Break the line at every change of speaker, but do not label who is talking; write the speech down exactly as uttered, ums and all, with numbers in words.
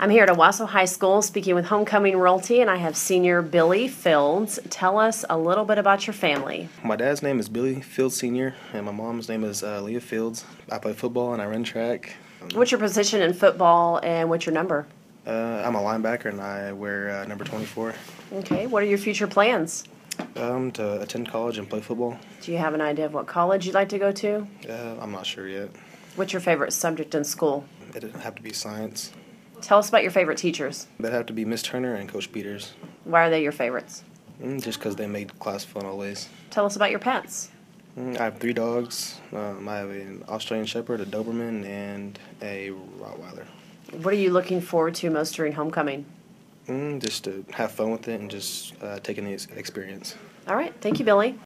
I'm here at Owasso High School speaking with Homecoming Realty, and I have senior Billy Fields. Tell us a little bit about your family.
My dad's name is Billy Fields Senior, and my mom's name is uh, Leah Fields. I play football and I run track.
What's your position in football, and what's your number?
Uh, I'm a linebacker and I wear uh, number twenty-four.
Okay, what are your future plans?
Um, to attend college and play football.
Do you have an idea of what college you'd like to go to?
Uh, I'm not sure yet.
What's your favorite subject in school?
It'd have to be science.
Tell us about your favorite teachers.
That'd have to be Miss Turner and Coach Peters.
Why are they your favorites?
Mm, just because they made class fun always.
Tell us about your pets.
Mm, I have three dogs. Um, I have an Australian Shepherd, a Doberman, and a Rottweiler.
What are you looking forward to most during homecoming?
Mm, just to have fun with it and just uh, take in the experience.
All right, thank you, Billy.